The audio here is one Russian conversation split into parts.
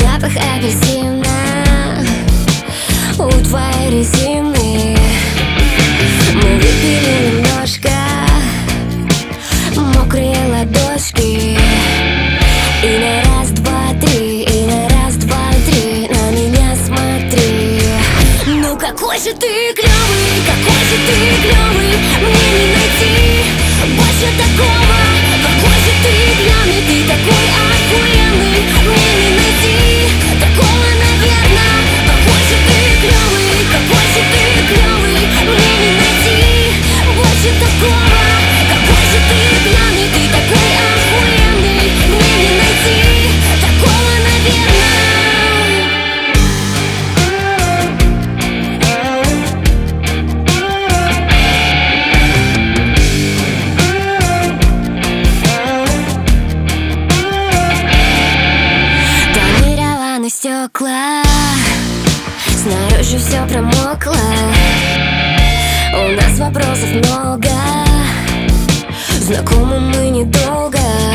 запах апельсина у твоей резины. Мы выпили немножко, мокрые ладошки. И на раз, два, три, и на раз, два, три на меня смотри. Ну какой же ты клёвый, какой же ты клёвый, мне не найти больше такого. Какой же ты пьяный, ты такой охуенный, мне не найти такого, наверное. Какой же ты клёвый, какой же ты клёвый, мне не найти больше такого. Какой же ты пьяный, ты такой охуенный, мне не найти такого, наверное. Стекла, снаружи все промокло. У нас вопросов много, знакомы мы недолго.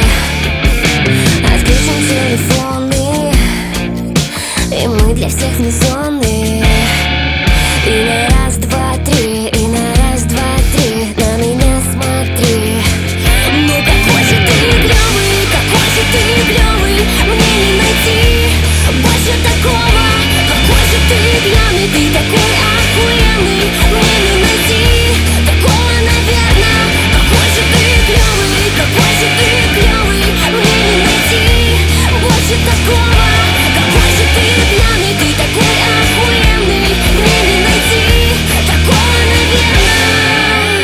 Отключим телефоны, и мы для всех вне зоны. И на раз, два, три, и на раз, два, три на меня смотри. Ну какой же ты клёвый, какой же ты клёвый, мне не найти больше такого. Какой же ты пьяный, ты такой охуенный, мне не найти такого, наверное. Какой же ты клёвый, какой же ты клёвый, мне не найти больше такого. Какой же ты пьяный, ты такой охуенный, мне не найти такого, наверное.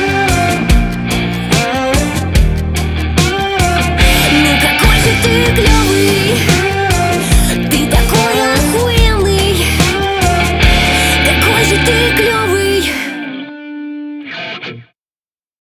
Ну какой же ты клёвый.